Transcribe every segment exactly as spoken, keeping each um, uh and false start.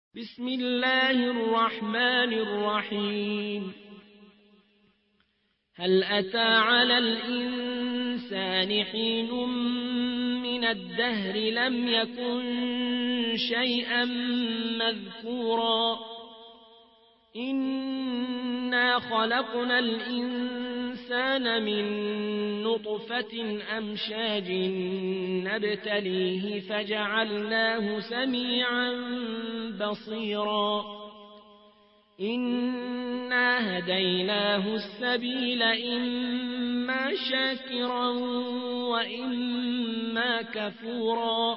بسم الله الرحمن الرحيم. هل أتى على الإنسان حين من الدهر لم يكن شيئا مذكورا إنا خلقنا الإنسان من نطفة أمشاج نبتليه فجعلناه سميعا بصيرا إنا هديناه السبيل إما شاكرا وإما كفورا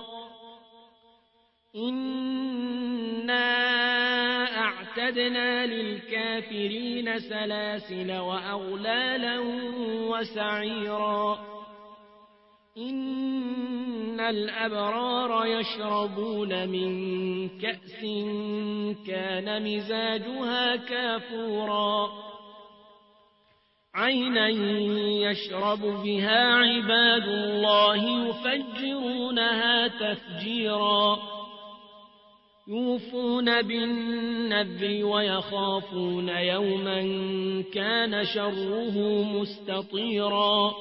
إنا أعتدنا للكافرين سلاسل وأغلالا وسعيرا إن الأبرار يشربون من كأس كان مزاجها كافورا عينا يشرب بها عباد الله يفجرونها تفجيرا يوفون بالنذر ويخافون يوما كان شره مستطيرا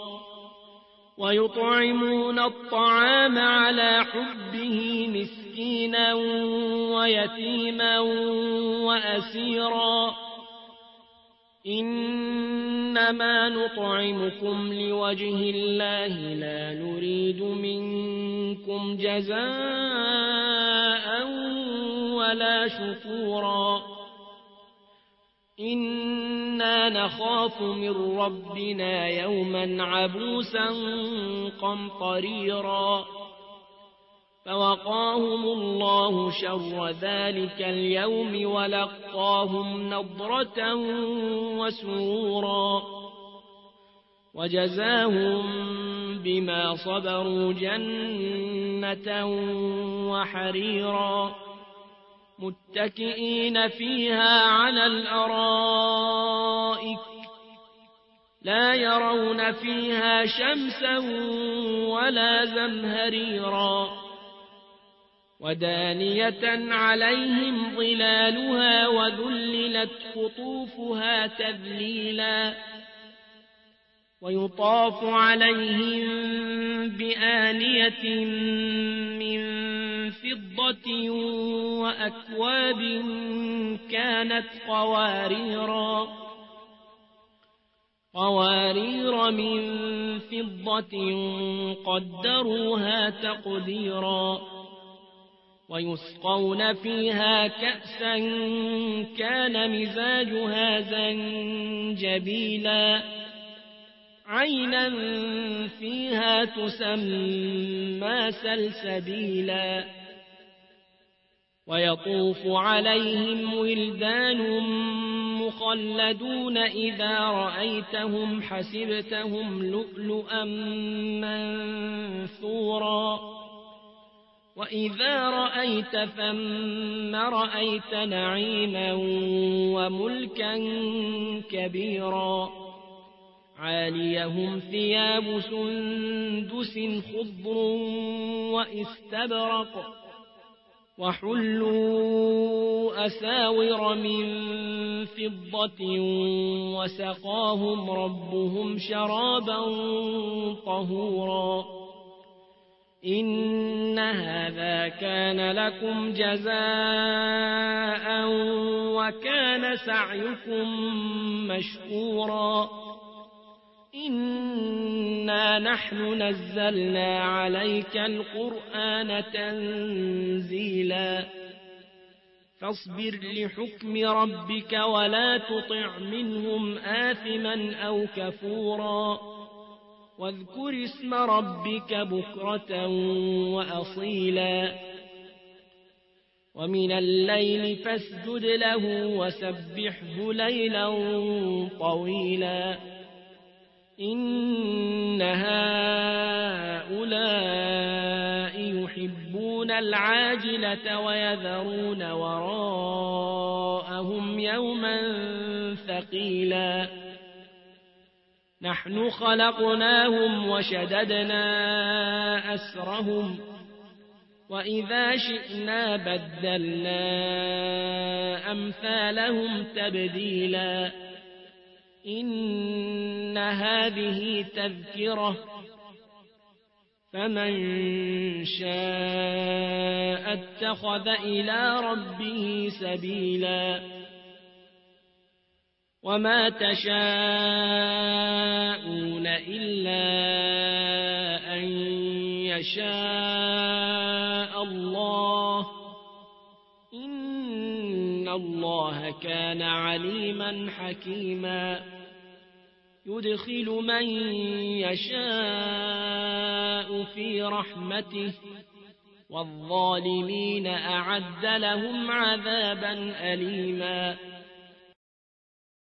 ويطعمون الطعام على حبه مسكينا ويتيما وأسيرا إنما نطعمكم لوجه الله لا نريد منكم جزاء ولا شكورا إنا نخاف من ربنا يوما عبوسا قمطريرا فوقاهم الله شر ذلك اليوم ولقاهم نضرة وسرورا وجزاهم بما صبروا جنة وحريرا متكئين فيها على الأرائك لا يرون فيها شمسا ولا زمهريرا ودانية عليهم ظلالها وذللت قطوفها تذليلا ويطاف عليهم بآنية من فضة وأكواب كانت قواريرا قوارير من فضة قدروها تقديرا ويسقون فيها كأسا كان مزاجها زنجبيلا عينا فيها تسمى سلسبيلا ويطوف عليهم ولدان مخلدون إذا رأيتهم حسبتهم لؤلؤا منثورا وإذا رأيت ثم رأيت نعيما وملكا كبيرا عاليهم ثياب سندس خضر واستبرق وحلوا أساور من فضة وسقاهم ربهم شرابا طهورا إن هذا كان لكم جزاء وكان سعيكم مشكورا إنا نحن نزلنا عليك القرآن تنزيلا فاصبر لحكم ربك ولا تطع منهم آثما أو كفورا واذكر اسم ربك بكرة وأصيلا ومن الليل فاسجد له وسبحه ليلا طويلا إن هؤلاء يحبون العاجلة ويذرون وراءهم يوما ثقيلا نحن خلقناهم وشددنا أسرهم وإذا شئنا بدلنا أمثالهم تبديلا إن هذه تذكرة فمن شاء اتخذ إلى ربه سبيلا وما تشاءون إلا أن يشاء الله إن الله كان عليما حكيما يدخل من يشاء في رحمته والظالمين أعد لهم عذابا أليما